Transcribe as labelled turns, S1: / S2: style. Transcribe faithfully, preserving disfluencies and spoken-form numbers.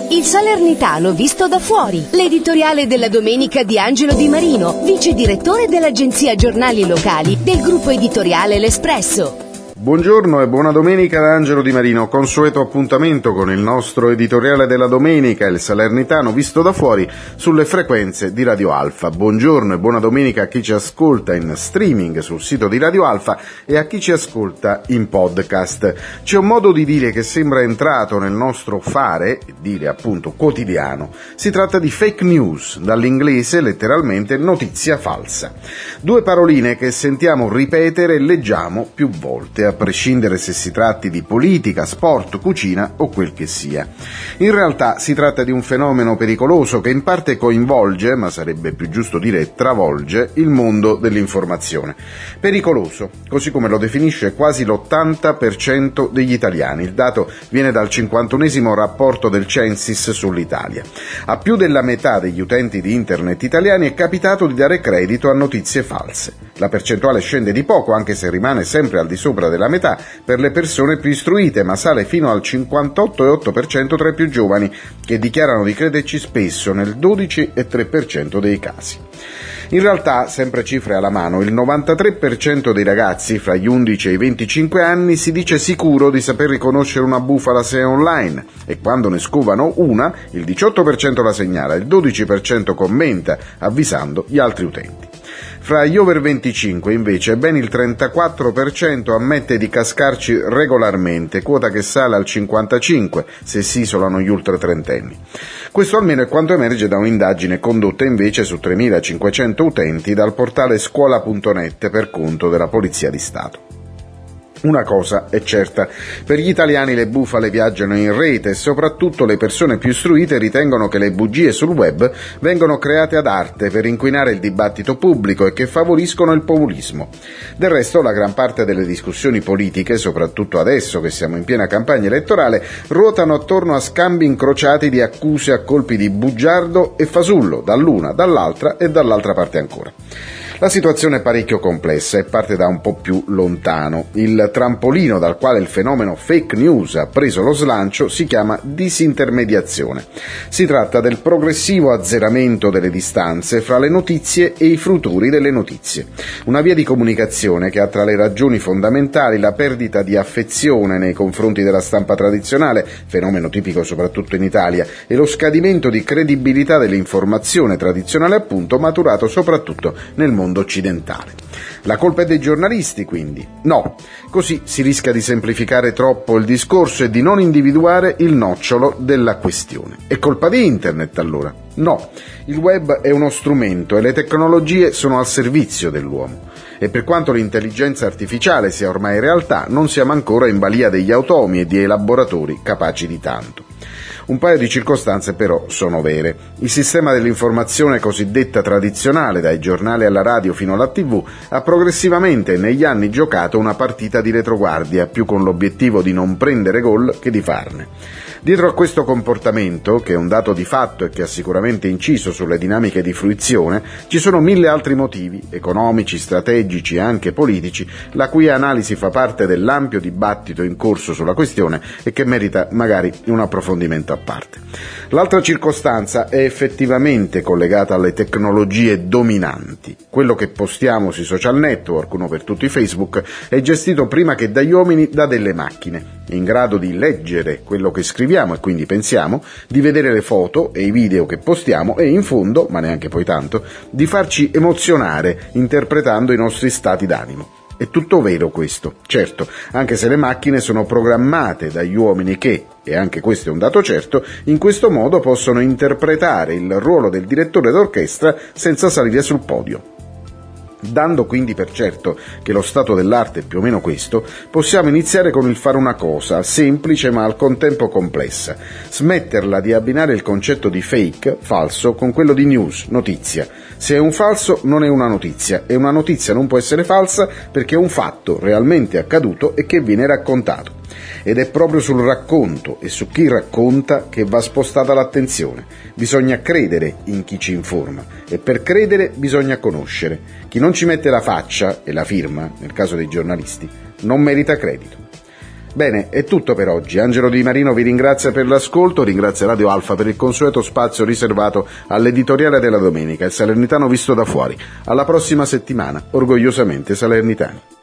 S1: Il Salernitano visto da fuori, l'editoriale della domenica di Angelo Di Marino, vice direttore dell'agenzia Giornali Locali del gruppo editoriale L'Espresso.
S2: Buongiorno e buona domenica da Angelo Di Marino, consueto appuntamento con il nostro editoriale della domenica, il Salernitano visto da fuori, sulle frequenze di Radio Alfa. Buongiorno e buona domenica a chi ci ascolta in streaming sul sito di Radio Alfa e a chi ci ascolta in podcast. C'è un modo di dire che sembra entrato nel nostro fare, dire appunto quotidiano. Si tratta di fake news, dall'inglese letteralmente notizia falsa. Due paroline che sentiamo ripetere e leggiamo più volte, a prescindere se si tratti di politica, sport, cucina o quel che sia. In realtà si tratta di un fenomeno pericoloso che in parte coinvolge, ma sarebbe più giusto dire travolge, il mondo dell'informazione. Pericoloso, così come lo definisce quasi l'ottanta per cento degli italiani. Il dato viene dal cinquantunesimo rapporto del Censis sull'Italia. A più della metà degli utenti di internet italiani è capitato di dare credito a notizie false. La percentuale scende di poco, anche se rimane sempre al di sopra della metà per le persone più istruite, ma sale fino al cinquantotto virgola otto per cento tra i più giovani, che dichiarano di crederci spesso nel dodici virgola tre per cento dei casi. In realtà, sempre cifre alla mano, il novantatré per cento dei ragazzi fra gli undici e i venticinque anni si dice sicuro di saper riconoscere una bufala se è online, e quando ne scovano una, il diciotto per cento la segnala, il dodici per cento commenta, avvisando gli altri utenti. Fra gli over venticinque, invece, ben il trentaquattro per cento ammette di cascarci regolarmente, quota che sale al cinquantacinque per cento se si isolano gli ultratrentenni. Questo almeno è quanto emerge da un'indagine condotta invece su tremilacinquecento utenti dal portale scuola punto net per conto della Polizia di Stato. Una cosa è certa, per gli italiani le bufale viaggiano in rete e soprattutto le persone più istruite ritengono che le bugie sul web vengono create ad arte per inquinare il dibattito pubblico e che favoriscono il populismo. Del resto la gran parte delle discussioni politiche, soprattutto adesso che siamo in piena campagna elettorale, ruotano attorno a scambi incrociati di accuse a colpi di bugiardo e fasullo, dall'una, dall'altra e dall'altra parte ancora. La situazione è parecchio complessa e parte da un po' più lontano. Il trampolino dal quale il fenomeno fake news ha preso lo slancio si chiama disintermediazione. Si tratta del progressivo azzeramento delle distanze fra le notizie e i fruitori delle notizie. Una via di comunicazione che ha tra le ragioni fondamentali la perdita di affezione nei confronti della stampa tradizionale, fenomeno tipico soprattutto in Italia, e lo scadimento di credibilità dell'informazione tradizionale, appunto, maturato soprattutto nel mondo occidentale. La colpa è dei giornalisti, quindi? No. Così si rischia di semplificare troppo il discorso e di non individuare il nocciolo della questione. È colpa di internet, allora? No. Il web è uno strumento e le tecnologie sono al servizio dell'uomo. E per quanto l'intelligenza artificiale sia ormai realtà, non siamo ancora in balia degli automi e di elaboratori capaci di tanto. Un paio di circostanze però sono vere. Il sistema dell'informazione cosiddetta tradizionale, dai giornali alla radio fino alla tivù, ha progressivamente negli anni giocato una partita di retroguardia, più con l'obiettivo di non prendere gol che di farne. Dietro a questo comportamento, che è un dato di fatto e che ha sicuramente inciso sulle dinamiche di fruizione, ci sono mille altri motivi, economici, strategici e anche politici, la cui analisi fa parte dell'ampio dibattito in corso sulla questione e che merita magari un approfondimento a parte. L'altra circostanza è effettivamente collegata alle tecnologie dominanti. Quello che postiamo sui social network, uno per tutti Facebook, è gestito prima che dagli uomini da delle macchine, in grado di leggere quello che scriviamo e quindi pensiamo, di vedere le foto e i video che postiamo e in fondo, ma neanche poi tanto, di farci emozionare interpretando i nostri stati d'animo. È tutto vero questo, certo, anche se le macchine sono programmate dagli uomini che, e anche questo è un dato certo, in questo modo possono interpretare il ruolo del direttore d'orchestra senza salire sul podio. Dando quindi per certo che lo stato dell'arte è più o meno questo, possiamo iniziare con il fare una cosa, semplice ma al contempo complessa, smetterla di abbinare il concetto di fake, falso, con quello di news, notizia. Se è un falso non è una notizia, e una notizia non può essere falsa perché è un fatto realmente accaduto e che viene raccontato. Ed è proprio sul racconto e su chi racconta che va spostata l'attenzione. Bisogna credere in chi ci informa e per credere bisogna conoscere. Chi non ci mette la faccia e la firma, nel caso dei giornalisti, non merita credito. Bene, è tutto per oggi. Angelo Di Marino vi ringrazia per l'ascolto, ringrazia Radio Alfa per il consueto spazio riservato all'editoriale della domenica, il Salernitano visto da fuori. Alla prossima settimana, orgogliosamente salernitani.